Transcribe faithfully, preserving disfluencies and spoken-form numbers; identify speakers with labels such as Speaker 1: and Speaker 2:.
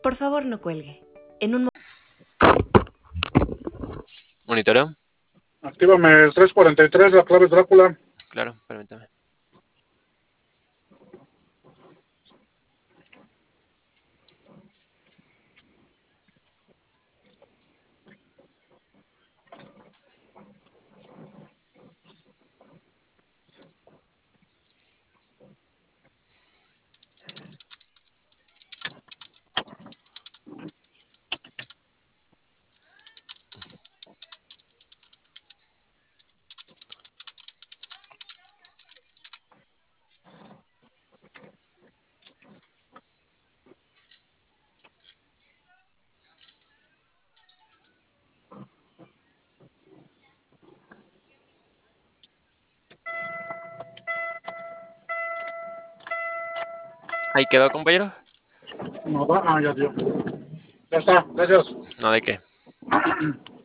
Speaker 1: Por favor, no cuelgue. En un
Speaker 2: Monitoreo.
Speaker 3: Actívame el tres cuarenta y tres, la clave Drácula.
Speaker 2: Claro, permítame. Ahí quedó, compañero.
Speaker 3: No va, ah, ya, tío. Ya está, gracias.
Speaker 2: No, ¿de qué?